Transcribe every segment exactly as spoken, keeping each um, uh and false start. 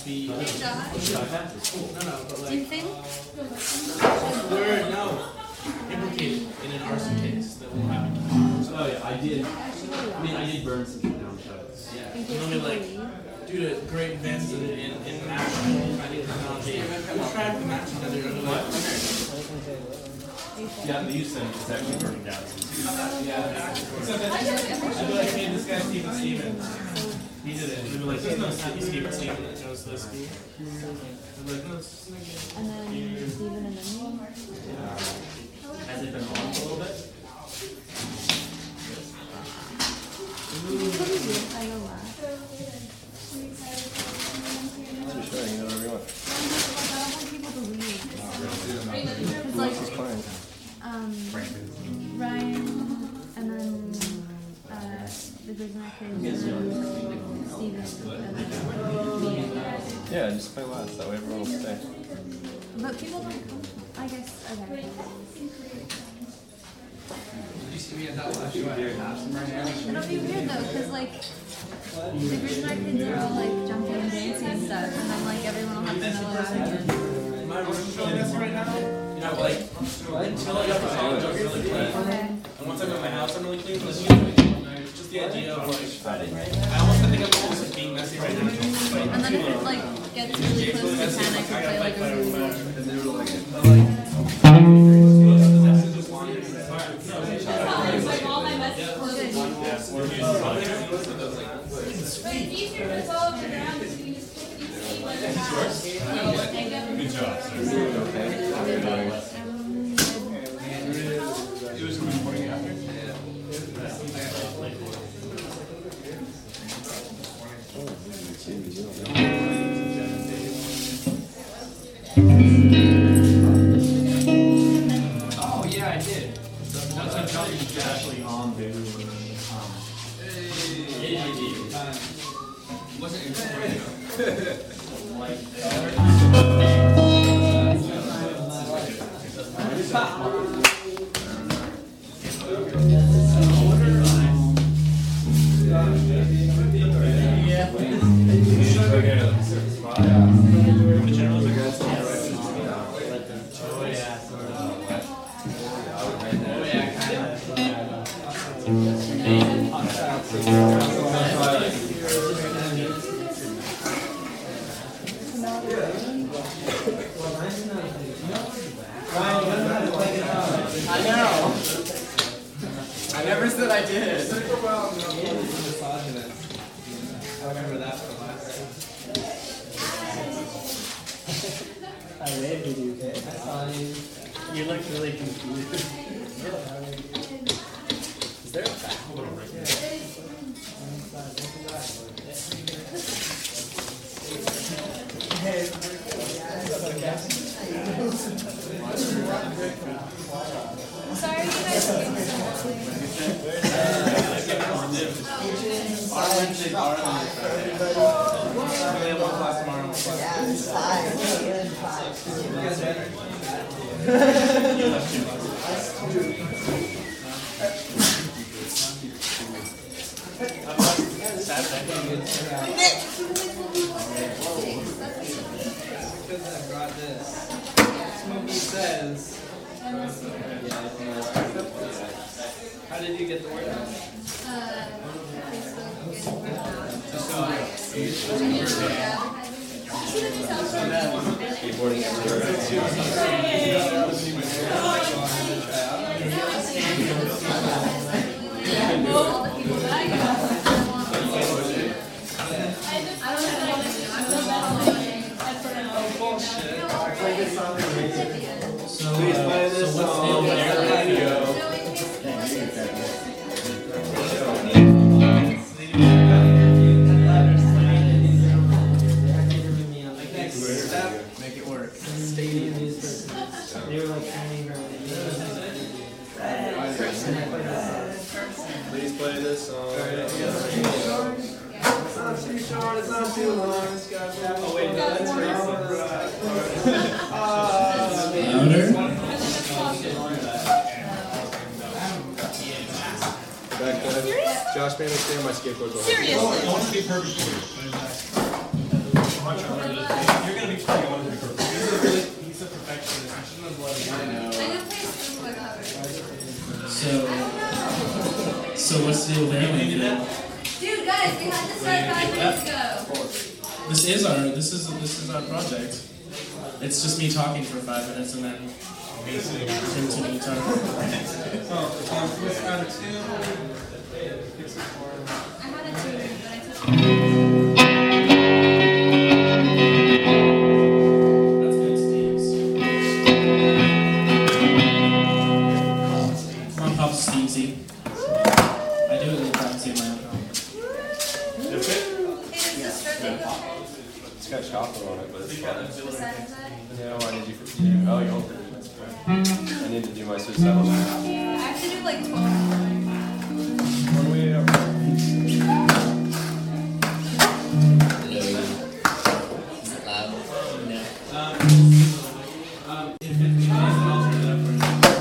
be. Hey, Josh. No, no, but like. Do you think? We're no implicated in an arson case that will happen. Oh yeah, I did. I mean, I did burn some shit down shows. Yeah. And only like due to great advances in in, in matching finding technology, we tried to match each other. What? Yeah, the use thing is actually burning down. Yeah. Except that I'd be like, hey, this guy's Steven Stevens. He did it. They'd be like, there's no Steven Stevens that knows this school. I'd be like, no, it's just And then Steven and then me. Has it been on for a little bit? I know that. Just showing you whatever you want. I don't want people to leave. It's like, um, Ryan, and then, uh, the Grizzly and then Steven, and then me. Yeah, just play last. That way everyone will stay. But people don't come. I guess, okay. Did you see me at that last show? I have some right now. It'll be weird though, because like, the Grizzly kids are all like jumping and dancing and stuff, and then like everyone will have to know what happened. Am I showing this right now? You know, like, until I got the college, I was really clean. Okay. And once I'm at my house, I'm really clean. But it's just the idea of like, I almost I think I'm almost like being messy right now. Like, And then if it like gets really close to ten, I could play like a really And they were like, all my messages. But it's easier to solve the ground because you can just put these things like the house. Good job, sir. It was recording after. oh yeah, I did. That's what Johnny is actually on the um, A I D. Wasn't in I know. I never said I did. I remember that from last time. I waved you. I saw you. You looked really confused. Is there a back a little right there? Sorry, you guys came so Because I brought this. Smokey says. How did you get the word out? Uh, Skateboarding Please play this song. Make it work. Stadium is they were like training her. Please play this song. It's not too short, it's not too long. It's got oh wait, no, that's racing. Back then, Josh made me stay on my skateboard. Seriously? I want to be perfect for you. So, so what's the deal with Alien? Dude, guys, we had this like five minutes ago. This is our this is this is our project. It's just me talking for five minutes and then continue talking. So, um, what's out of two? I had a two, but I took it. That's good, Steve's. Come on, Pop Stevesy. I do it with privacy of my own home. Hey, does this start to go? It's got chocolate on it, but it's fine. Besides that? Yeah, why did you forget? You, oh, you opened it. That's fine. I need to do my suicidal. I have to do like twelve. What do we have? Is it loud? No. Um, um, if it is, I'll turn it up for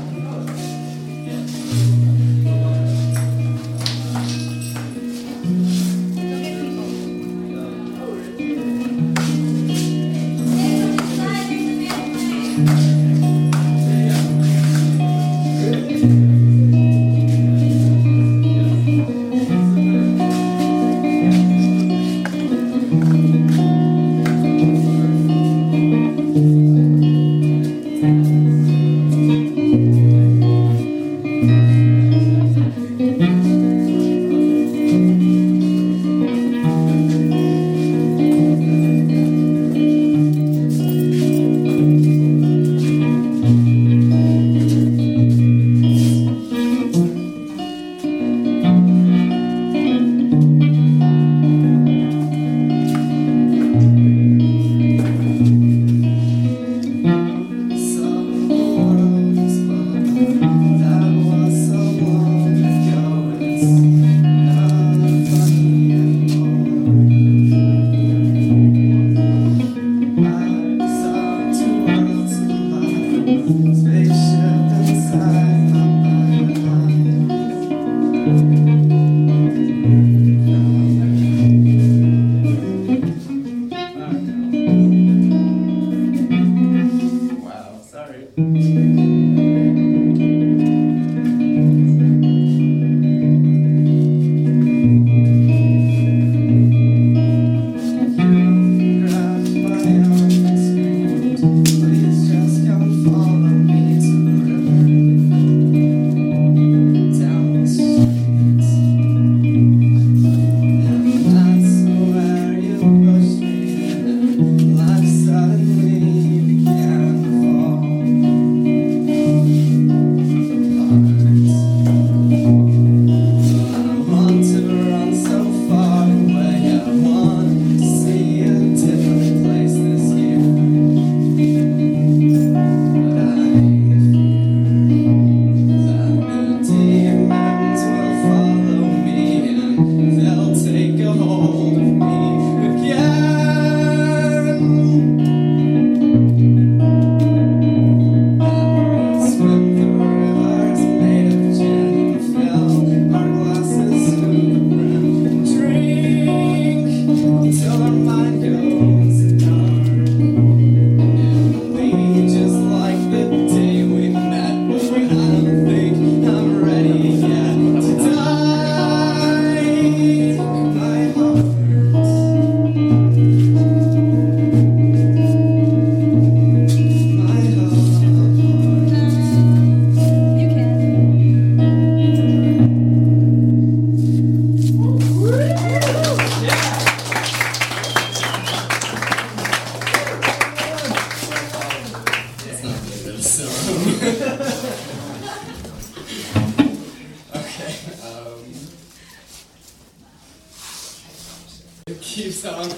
It keeps on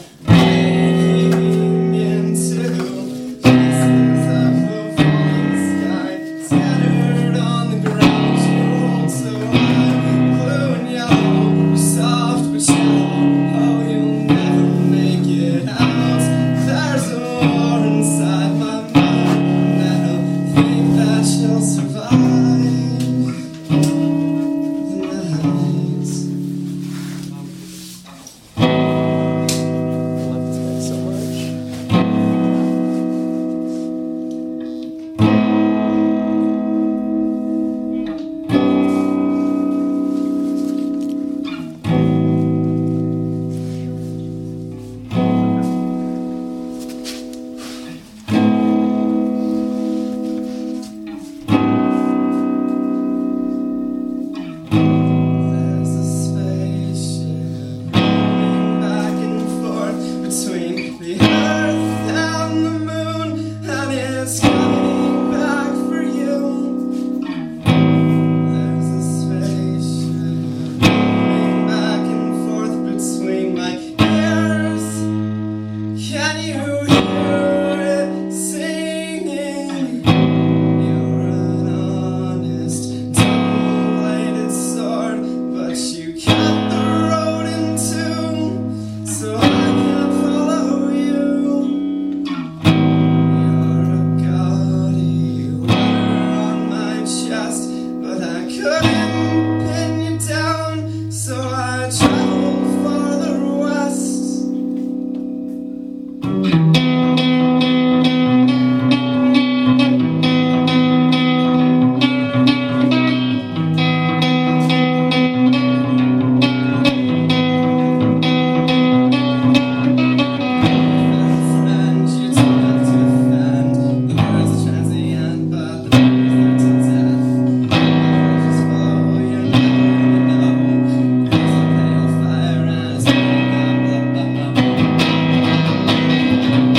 breaking into pieces of the falling sky, scattered on the ground. You hold so high, blue and yellow, soft but shallow. Oh, you'll never make it out. There's a war inside my mind, and I don't think that she'll survive the night. the earth and the moon, and it's coming back for you. There's a spaceship moving back and forth between my ears. Can you hear it singing? You're an honest, double-bladed sword, but you cut the road in two, so I can't follow you. You're a gaudy letter on my chest, but I couldn't pin you down, so I traveled farther west. And you don't have to defend. The world's transient, but the truth is to death. Just follow your know. There's a pale fire and it's burning up, blah, blah, blah.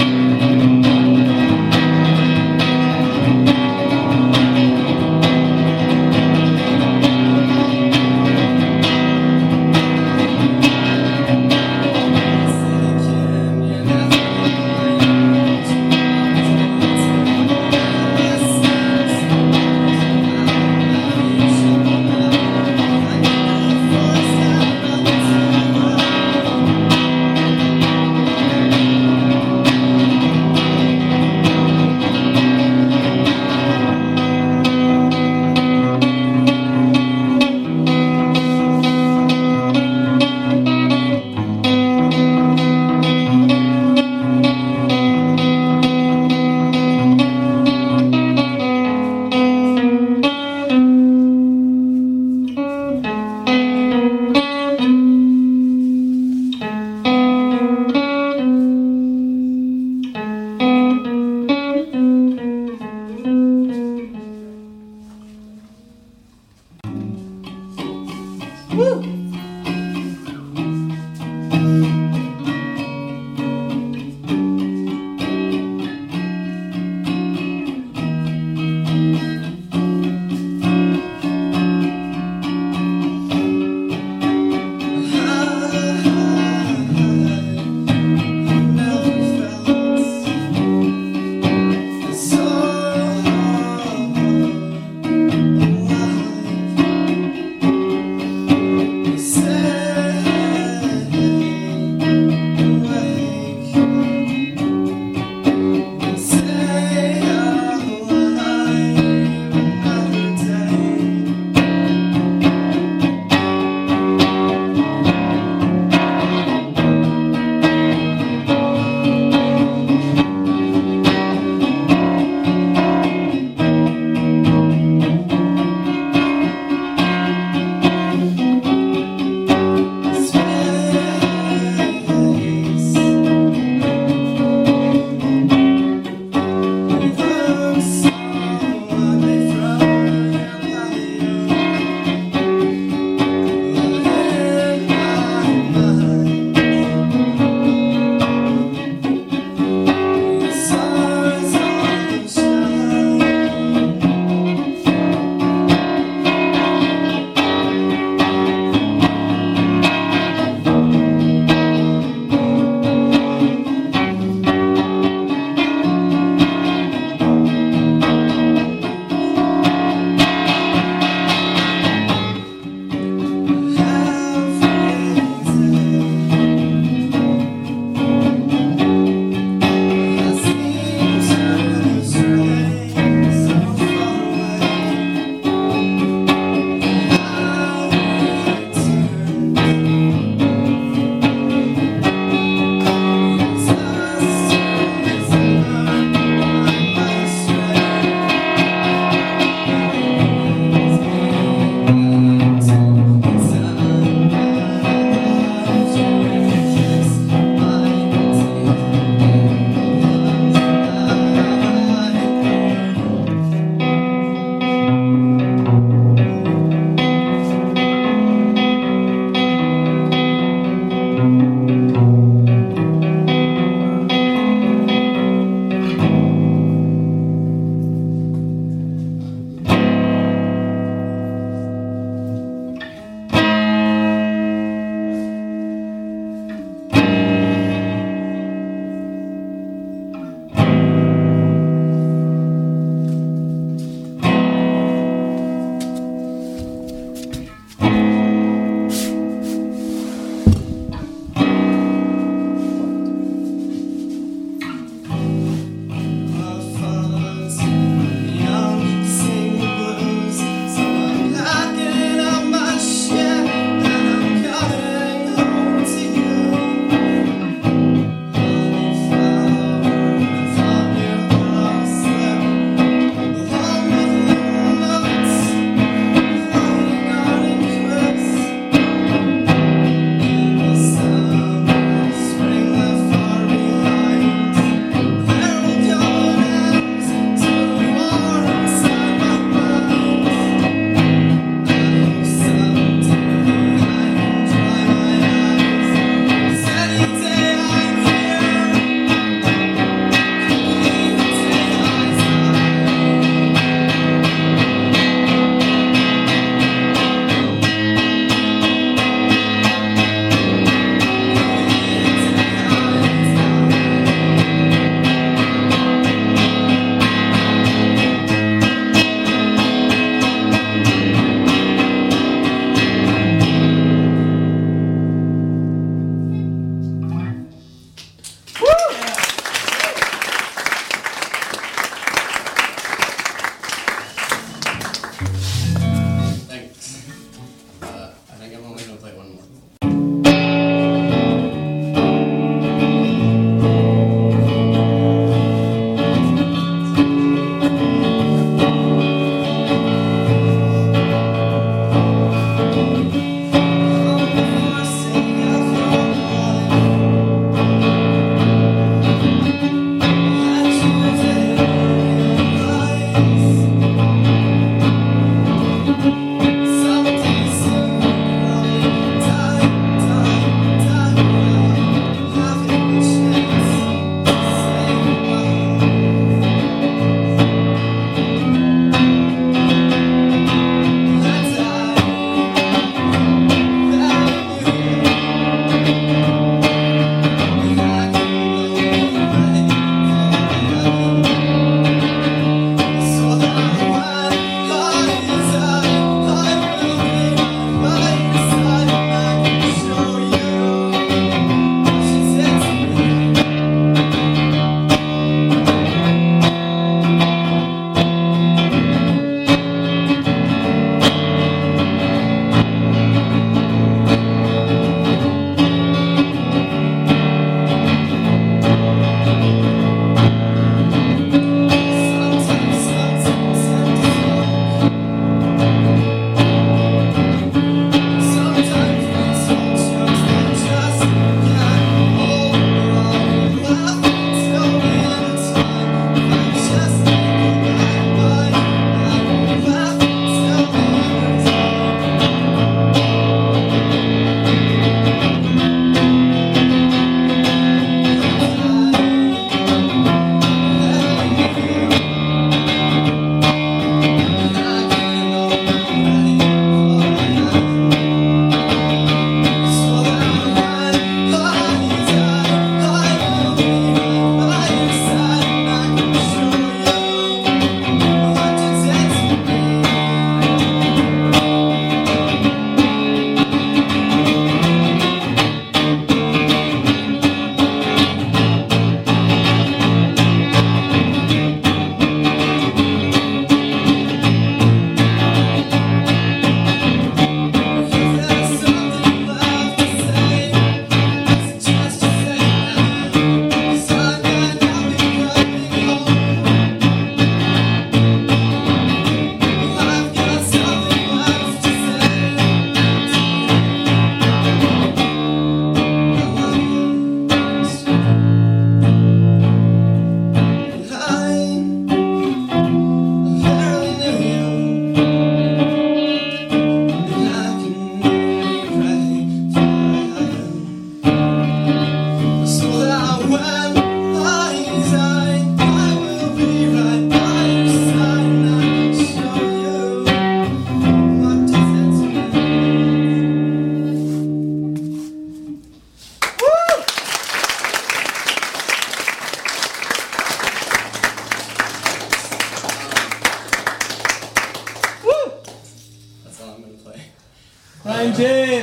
I'm gonna play. Ryan James!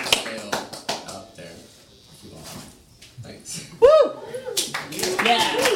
Out there, if you want. Thanks. Yeah!